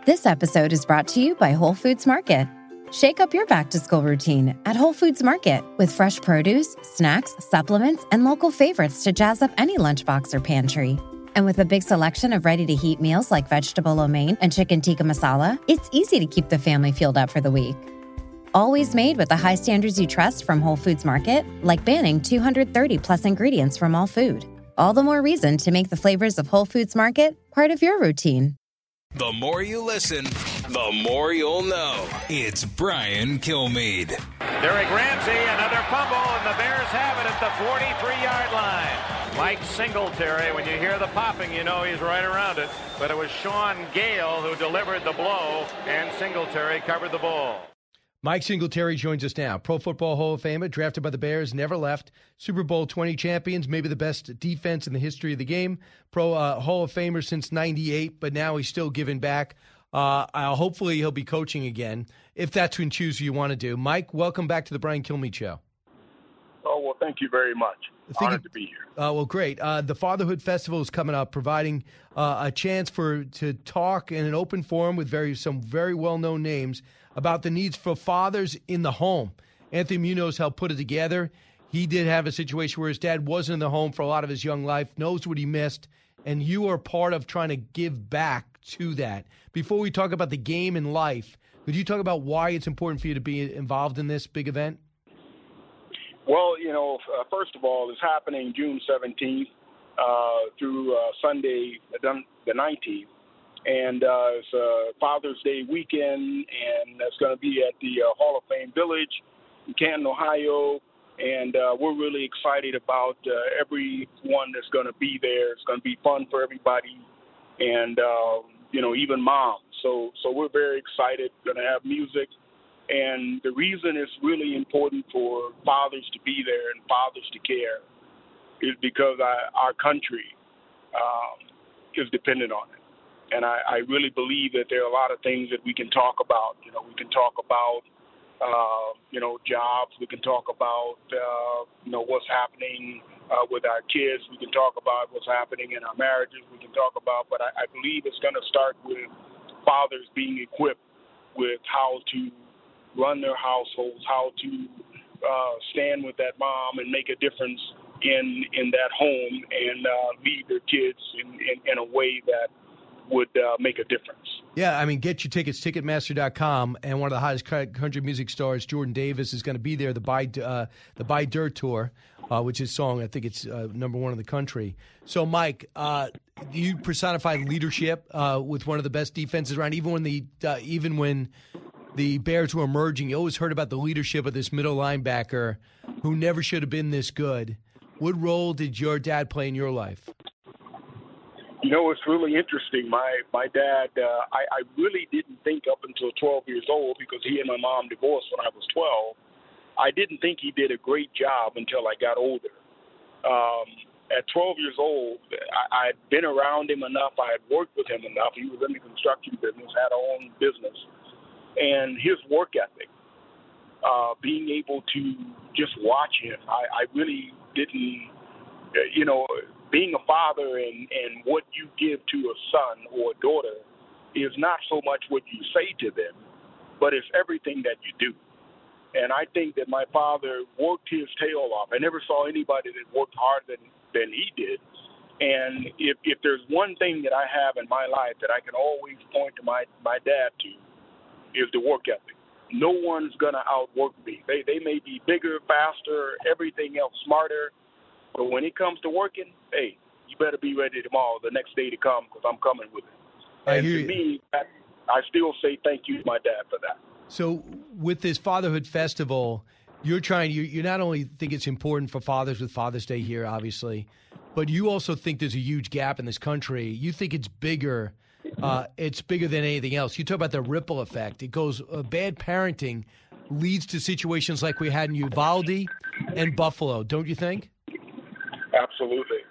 This episode is brought to you by Whole Foods Market. Shake up your back-to-school routine at Whole Foods Market with fresh produce, snacks, supplements, and local favorites to jazz up any lunchbox or pantry. And with a big selection of ready-to-heat meals like vegetable lo mein and chicken tikka masala, it's easy to keep the family fueled up for the week. Always made with the high standards you trust from Whole Foods Market, like banning 230-plus ingredients from all food. All the more reason to make the flavors of Whole Foods Market part of your routine. The more you listen, the more you'll know. It's Brian Kilmeade. Derek Ramsey, another fumble, and the Bears have it at the 43-yard line. Mike Singletary, when you hear the popping, you know he's right around it. But it was Sean Gale who delivered the blow, and Singletary covered the ball. Mike Singletary joins us now. Pro Football Hall of Famer, drafted by the Bears, never left. Super Bowl 20 champions, maybe the best defense in the history of the game. Pro Hall of Famer since 98, but now he's still giving back. Hopefully he'll be coaching again, if that's what you want to do. Mike, welcome back to the Brian Kilmeade Show. Oh, well, thank you very much. Honored to be here. Well, great. The Fatherhood Festival is coming up, providing a chance to talk in an open forum with some very well-known names about the needs for fathers in the home. Anthony Munoz helped put it together. He did have a situation where his dad wasn't in the home for a lot of his young life, knows what he missed, and you are part of trying to give back to that. Before we talk about the game and life, could you talk about why it's important for you to be involved in this big event? Well, first of all, it's happening June 17th through Sunday the 19th. And it's Father's Day weekend, and that's going to be at the Hall of Fame Village in Canton, Ohio. And we're really excited about everyone that's going to be there. It's going to be fun for everybody, and, even moms. So we're very excited. Going to have music. And the reason it's really important for fathers to be there and fathers to care is because our country is dependent on it. And I really believe that there are a lot of things that we can talk about. We can talk about, jobs. We can talk about, what's happening with our kids. We can talk about what's happening in our marriages. We can talk about, but I believe it's going to start with fathers being equipped with how to run their households, how to stand with that mom and make a difference in that home and lead their kids in a way that would make a difference. Yeah, get your tickets, Ticketmaster.com, and one of the hottest country music stars, Jordan Davis, is going to be there, the Buy Dirt Tour, which is song, I think it's number one in the country. So, Mike, you personify leadership with one of the best defenses around, even when the Bears were emerging. You always heard about the leadership of this middle linebacker who never should have been this good. What role did your dad play in your life? It's really interesting. My dad, I really didn't think up until 12 years old, because he and my mom divorced when I was 12. I didn't think he did a great job until I got older. At 12 years old, I had been around him enough. I had worked with him enough. He was in the construction business, had our own business. And his work ethic, being able to just watch him, I really didn't, being a father and what you give to a son or a daughter is not so much what you say to them, but it's everything that you do. And I think that my father worked his tail off. I never saw anybody that worked harder than he did. And if there's one thing that I have in my life that I can always point to my dad to, is the work ethic. No one's going to outwork me. They may be bigger, faster, everything else, smarter, but when it comes to working, hey, you better be ready tomorrow, the next day to come, because I'm coming with it. And to me, I still say thank you to my dad for that. So with this Fatherhood Festival, you not only think it's important for fathers with Father's Day here, obviously, but you also think there's a huge gap in this country. You think it's bigger. It's bigger than anything else. You talk about the ripple effect. It goes, bad parenting leads to situations like we had in Uvalde and Buffalo, don't you think? Absolutely.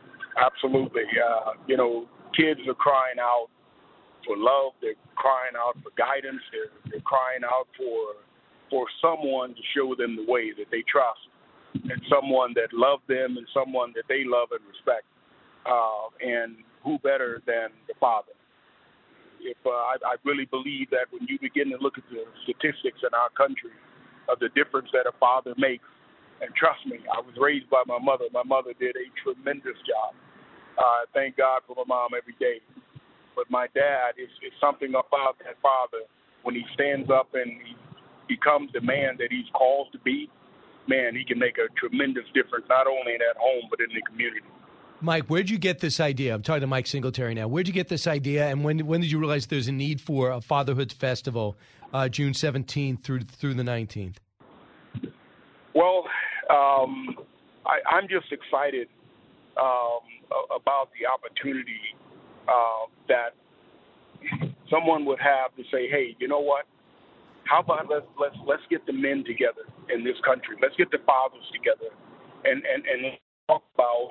Kids are crying out for love. They're crying out for guidance. They're crying out for someone to show them the way that they trust, and someone that loves them, and someone that they love and respect. And who better than the father? If I really believe that when you begin to look at the statistics in our country of the difference that a father makes, and trust me, I was raised by my mother. My mother did a tremendous job. Thank God for my mom every day. But my dad, is something about that father when he stands up and he becomes the man that he's called to be. Man, he can make a tremendous difference, not only at home, but in the community. Mike, where'd you get this idea? I'm talking to Mike Singletary now. Where'd you get this idea, and when did you realize there's a need for a Fatherhood Festival, June 17th through the 19th? Well, I'm just excited about the opportunity that someone would have to say, hey, you know what? How about let's get the men together in this country. Let's get the fathers together and talk about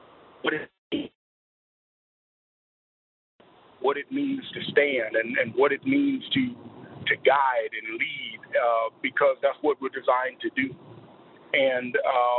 what it means to stand and what it means to guide and lead, because that's what we're designed to do. And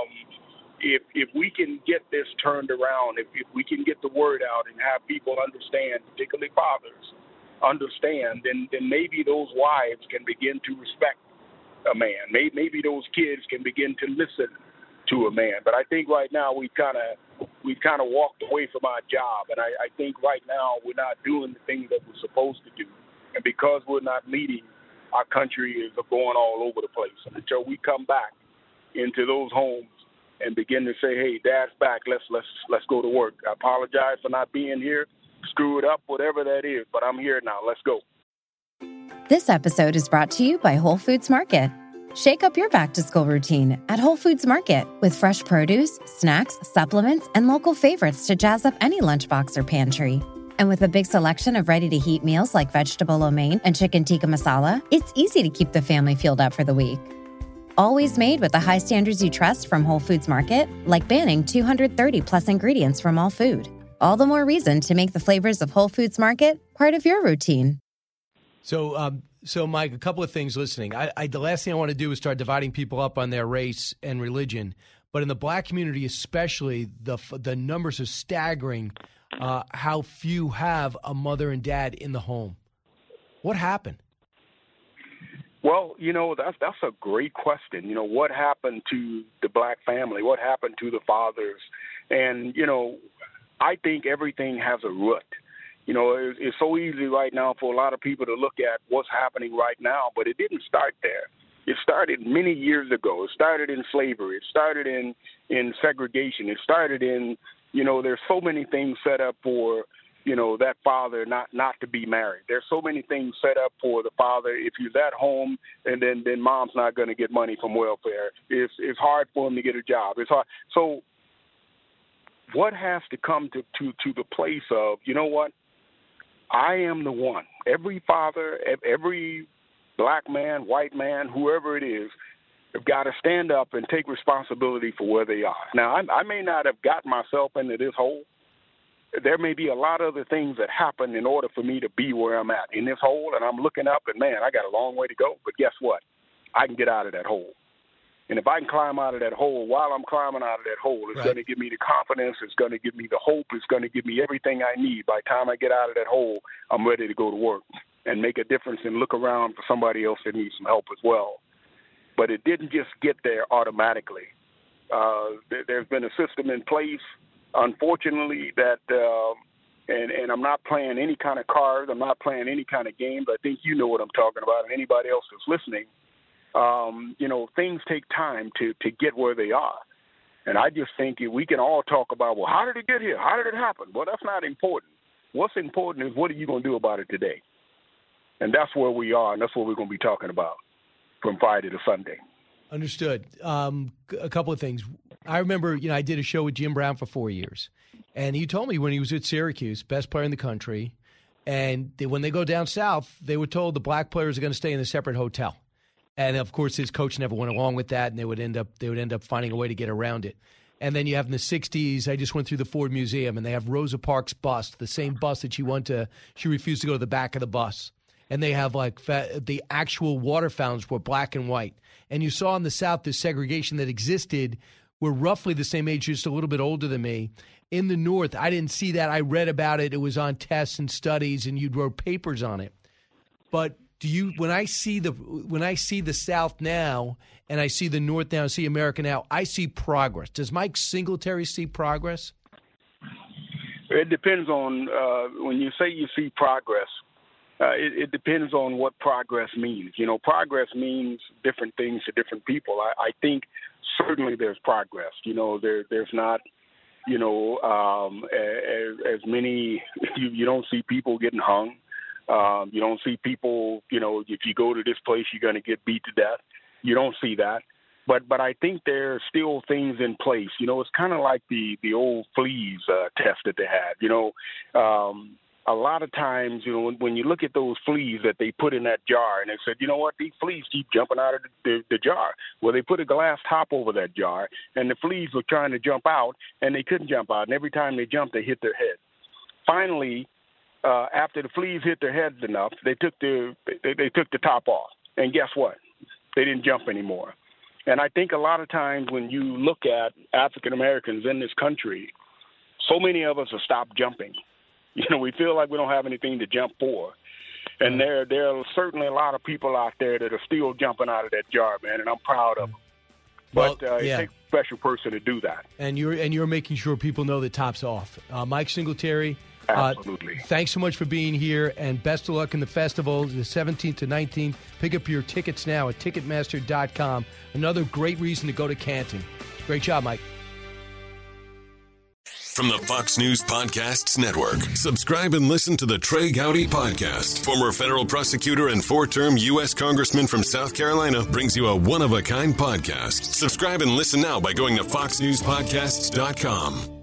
if we can get this turned around, if we can get the word out and have people understand, particularly fathers, understand, then maybe those wives can begin to respect a man. Maybe those kids can begin to listen to a man. But I think right now we've kind of walked away from our job, and I think right now we're not doing the things that we're supposed to do. And because we're not leading, our country is going all over the place. And until we come back into those homes and begin to say, hey, Dad's back, let's go to work. I apologize for not being here, screw it up, whatever that is, but I'm here now. Let's go. This episode is brought to you by Whole Foods Market. Shake up your back-to-school routine at Whole Foods Market with fresh produce, snacks, supplements, and local favorites to jazz up any lunchbox or pantry. And with a big selection of ready-to-heat meals like vegetable lo mein and chicken tikka masala, it's easy to keep the family fueled up for the week. Always made with the high standards you trust from Whole Foods Market, like banning 230-plus ingredients from all food. All the more reason to make the flavors of Whole Foods Market part of your routine. So, Mike, a couple of things listening. The last thing I want to do is start dividing people up on their race and religion. But in the black community especially, the numbers are staggering, how few have a mother and dad in the home. What happened? Well, that's a great question. What happened to the black family? What happened to the fathers? And, I think everything has a root. It's so easy right now for a lot of people to look at what's happening right now, but it didn't start there. It started many years ago. It started in slavery. It started in segregation. It started in, there's so many things set up for, that father not to be married. There's so many things set up for the father. If he's at home, and then mom's not going to get money from welfare. It's hard for him to get a job. It's hard. So what has to come to the place of, you know what? I am the one. Every father, every black man, white man, whoever it is, have got to stand up and take responsibility for where they are. Now, I may not have got myself into this hole. There may be a lot of other things that happen in order for me to be where I'm at in this hole, and I'm looking up, and, man, I got a long way to go. But guess what? I can get out of that hole. And if I can climb out of that hole, while I'm climbing out of that hole, it's going to give me the confidence, it's going to give me the hope, it's going to give me everything I need. By the time I get out of that hole, I'm ready to go to work and make a difference and look around for somebody else that needs some help as well. But it didn't just get there automatically. There's been a system in place, unfortunately, that and I'm not playing any kind of cards, I'm not playing any kind of games. I think you know what I'm talking about, and anybody else that's listening. Things take time to get where they are. And I just think we can all talk about, well, how did it get here? How did it happen? Well, that's not important. What's important is what are you going to do about it today? And that's where we are, and that's what we're going to be talking about from Friday to Sunday. Understood. A couple of things. I remember, I did a show with Jim Brown for 4 years. And he told me when he was at Syracuse, best player in the country, and when they go down south, they were told the black players are going to stay in a separate hotel. And, of course, his coach never went along with that, and they would end up finding a way to get around it. And then you have in the 60s, I just went through the Ford Museum, and they have Rosa Parks' bust, the same bus that she refused to go to the back of the bus. And they have, the actual water fountains were black and white. And you saw in the South this segregation that existed were roughly the same age, just a little bit older than me. In the North, I didn't see that. I read about it. It was on tests and studies, and you'd wrote papers on it. But when I see the South now, and I see the North now, and see America now, I see progress. Does Mike Singletary see progress? It depends on when you say you see progress. It depends on what progress means. You know, progress means different things to different people. I think certainly there's progress. You know, there's not, you know, as many. You don't see people getting hung. You don't see people. You know, if you go to this place, you're going to get beat to death. You don't see that. But I think there's still things in place. You know, it's kind of like the old fleas test that they had. You know, a lot of times, you know, when you look at those fleas that they put in that jar, and they said, you know what, these fleas keep jumping out of the jar. Well, they put a glass top over that jar, and the fleas were trying to jump out, and they couldn't jump out. And every time they jumped, they hit their head. Finally, after the fleas hit their heads enough, they took the top off, and guess what? They didn't jump anymore. And I think a lot of times when you look at African Americans in this country, so many of us have stopped jumping. You know, we feel like we don't have anything to jump for. And there are certainly a lot of people out there that are still jumping out of that jar, man, and I'm proud of them. But it takes a special person to do that. And you're making sure people know the top's off. Mike Singletary, absolutely. Thanks so much for being here, and best of luck in the festival, the 17th to 19th. Pick up your tickets now at Ticketmaster.com. Another great reason to go to Canton. Great job, Mike. From the Fox News Podcasts Network, subscribe and listen to the Trey Gowdy Podcast. Former federal prosecutor and four-term U.S. Congressman from South Carolina brings you a one-of-a-kind podcast. Subscribe and listen now by going to FoxNewsPodcasts.com.